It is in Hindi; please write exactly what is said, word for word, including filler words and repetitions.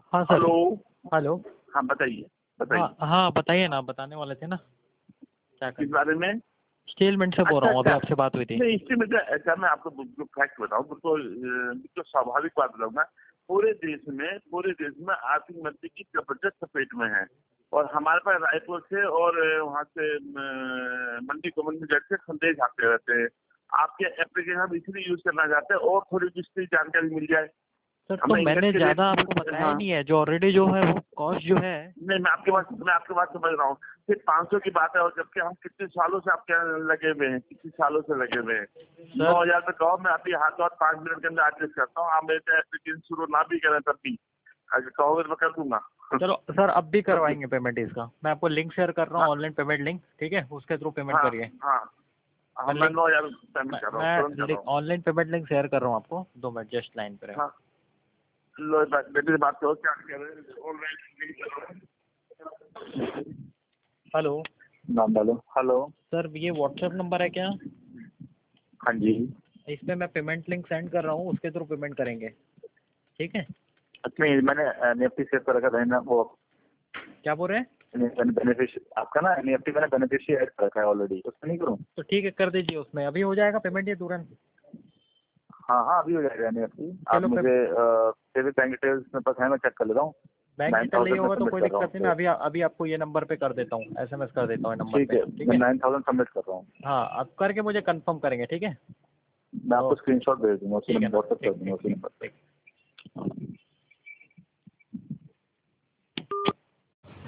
हाँ सर। हेलो। हेलो। हाँ बताइए बताइए। हाँ हाँ बताइए ना, बताने वाले थे ना क्या किस करें। बारे में? स्टेलमेंट से बोल अच्छा रहा हूँ, अभी अच्छा। आपसे बात हुई थी। नहीं इससे मुझे ऐसा, मैं आपको बिल्कुल फैक्ट बताऊँ, बिल्कुल बिल्कुल स्वाभाविक बात बताऊंगा। पूरे देश में पूरे देश में आर्थिक मंदी की जबरदस्त चपेट में है, और हमारे पास रायपुर से और वहाँ से अ, मंडी गोविंद गेट से संदेश आते रहते हैं। आपके एप्लीकेशन हम इसलिए यूज करना चाहते हैं और थोड़ी विस्तृत जानकारी मिल जाए। सर तो हमें इंगट मैंने के ज़्यादा आपको रेट। बताया हाँ नहीं है, जो ऑलरेडी जो है वो कॉस्ट जो है। नहीं, मैं आपके बात मैं आपके बात समझ रहा हूँ। सिर्फ पाँच सौ की बात है, और जबकि हम कितने सालों से आपके यहाँ लगे हुए हैं, कितने सालों से लगे हुए हैं। नौ सर हजार पे कहो, मैं अभी हाथों हाथ पाँच मिनट के अंदर एडजस्ट करता हूँ। आप मेरे एप्लीकेशन शुरू ना भी करें तब भी अगर कहोगे तो मैं कर दूंगा। चलो सर, अब भी तब भी। करवाएंगे पेमेंट इसका। मैं आपको लिंक शेयर कर रहा हूँ, हाँ ऑनलाइन पेमेंट लिंक, ठीक है, उसके थ्रू पेमेंट हाँ करिए। हाँ हाँ, मैं मैं लिंक नौ हजार पेमेंट मैं कर रहा हूँ, तुरंत कर मैं रहा हूँ। ऑनलाइन पेमेंट लिंक शेयर कर रहा हूँ आपको, दो मिनट जस्ट लाइन पर है। हाँ लो, बे- बेटे से बात करो, क्या कह रहे हैं, ऑनलाइन कर रहा हूँ। हेलो। नाम डालो। हेलो। सर ये व्हाट्सएप नंबर है क्या? हाँ जी। इस पे मैं पेमेंट लिंक सेंड कर रहा हूँ, उसके थ्रू पेमेंट करेंगे, ठीक है? अच्छा, नहीं मैंने निफ्टी सेव कर रखा था ना वो। क्या बोल रहे हैं? बेनिफिशियरी आपका ना, निफ्टी मैंने बेनिफिशियरी ऐड कर रखा है ऑलरेडी, उसमें नहीं करूँ? तो ठीक है, कर दीजिए उसमें। अभी हो जाएगा पेमेंट ये तुरंत? हाँ हाँ अभी हो जाएगा निफ्टी। आप चलो पे मुझे सेविंग बैंक डिटेल्स मेरे पास है, मैं चेक कर लेता हूँ। बैंक नाइन डिटेल नहीं थाउजेंड में होगा तो सबमिट कोई कर रहा दिक्कत हूँ नहीं, मैं तो। अभी अभी आपको ये नंबर पे कर देता हूँ, एसएमएस कर देता हूँ नंबर ठीक पे, है, ठीक मैं है? नाइन थाउजेंड सबमिट कर रहा हूँ। हाँ, आप करके मुझे कंफर्म करेंगे, ठीक है? मैं आपको ओके। स्क्रीनशॉट भेज दूंगा, उसी ठीक है नंबर सर, व्हाट्सएप कर ठीक दूंगा ठीक उसी ठीक नंबर ठीक। पे।